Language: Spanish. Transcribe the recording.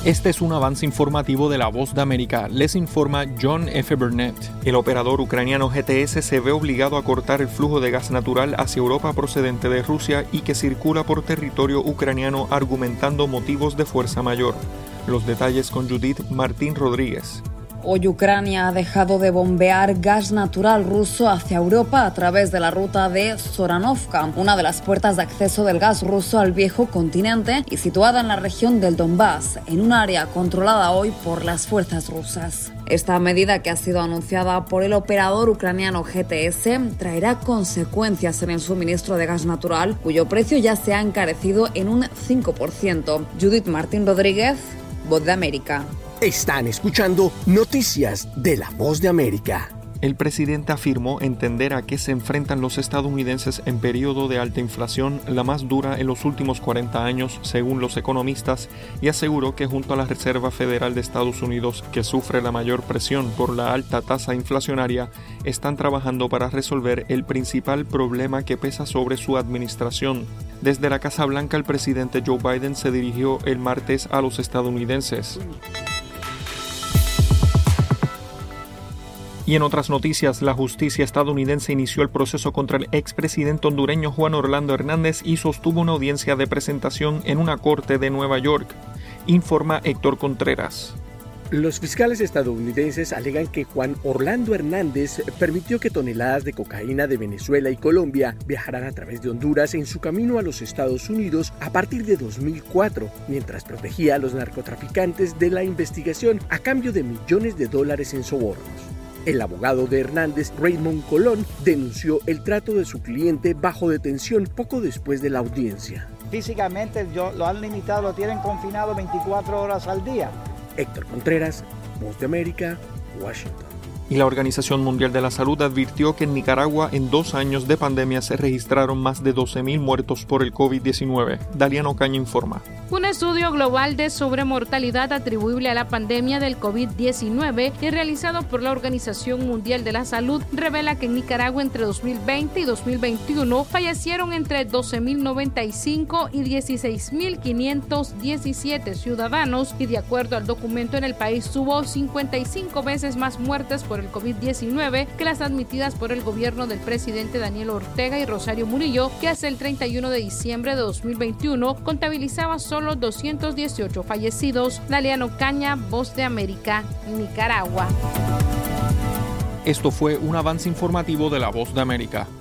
Este es un avance informativo de La Voz de América. Les informa John F. Burnett. El operador ucraniano GTS se ve obligado a cortar el flujo de gas natural hacia Europa procedente de Rusia y que circula por territorio ucraniano argumentando motivos de fuerza mayor. Los detalles con Judith Martín Rodríguez. Hoy Ucrania ha dejado de bombear gas natural ruso hacia Europa a través de la ruta de Soranovka, una de las puertas de acceso del gas ruso al viejo continente y situada en la región del Donbass, en un área controlada hoy por las fuerzas rusas. Esta medida, que ha sido anunciada por el operador ucraniano GTS, traerá consecuencias en el suministro de gas natural, cuyo precio ya se ha encarecido en un 5%. Judith Martín Rodríguez, Voz de América. Están escuchando Noticias de La Voz de América. El presidente afirmó entender a qué se enfrentan los estadounidenses en periodo de alta inflación, la más dura en los últimos 40 años, según los economistas, y aseguró que junto a la Reserva Federal de Estados Unidos, que sufre la mayor presión por la alta tasa inflacionaria, están trabajando para resolver el principal problema que pesa sobre su administración. Desde la Casa Blanca, el presidente Joe Biden se dirigió el martes a los estadounidenses. Y en otras noticias, la justicia estadounidense inició el proceso contra el expresidente hondureño Juan Orlando Hernández y sostuvo una audiencia de presentación en una corte de Nueva York, informa Héctor Contreras. Los fiscales estadounidenses alegan que Juan Orlando Hernández permitió que toneladas de cocaína de Venezuela y Colombia viajaran a través de Honduras en su camino a los Estados Unidos a partir de 2004, mientras protegía a los narcotraficantes de la investigación a cambio de millones de dólares en sobornos. El abogado de Hernández, Raymond Colón, denunció el trato de su cliente bajo detención poco después de la audiencia. Físicamente lo han limitado, lo tienen confinado 24 horas al día. Héctor Contreras, Voz de América, Washington. Y la Organización Mundial de la Salud advirtió que en Nicaragua en 2 años de pandemia se registraron más de 12,000 muertos por el COVID-19. Daliano Caña informa. Un estudio global de sobremortalidad atribuible a la pandemia del COVID-19 y realizado por la Organización Mundial de la Salud revela que en Nicaragua entre 2020 y 2021 fallecieron entre 12,095 y 16,517 ciudadanos y de acuerdo al documento en el país hubo 55 veces más muertes por el COVID-19 que las admitidas por el gobierno del presidente Daniel Ortega y Rosario Murillo, que hasta el 31 de diciembre de 2021 contabilizaba solo 218 fallecidos. Daliano Caña, Voz de América, Nicaragua. Esto fue un avance informativo de La Voz de América.